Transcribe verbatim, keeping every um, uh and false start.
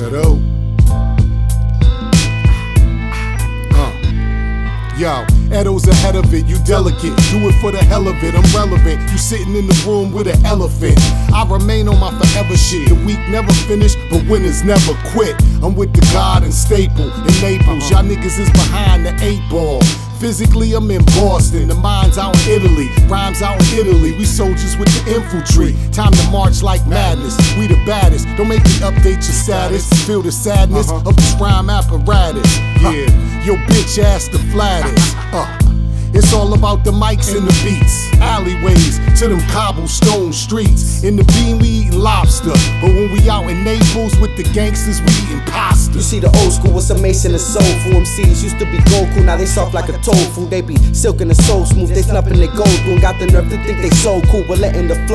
Ghetto. Uh. Yo, Edo's ahead of it, you delicate. Do it for the hell of it, I'm relevant. You sitting in the room with an elephant. I remain on my forever shit. The week never finish, but winners never quit. I'm with the God and Staple in Naples. Y'all niggas is behind the eight ball. Physically, I'm in Boston, the mind's out in Italy, rhymes out in Italy, we soldiers with the infantry. Time to march like madness, we the baddest. Don't make me update your status, feel the sadness uh-huh. of this rhyme apparatus. Yeah, uh, your bitch ass the flattest. Uh. It's all about the mics and the beats, alleyways to them cobblestone streets. In the bean we eatin' lobster, but when we out in Naples with the gangsters we eatin' pasta. You see the old school was a Mason and soulful M Cs used to be Goku, now they soft like a tofu. They be silkin' and soul smooth, they snuffin' they gold through and got the nerve to think they so cool, but letting the flow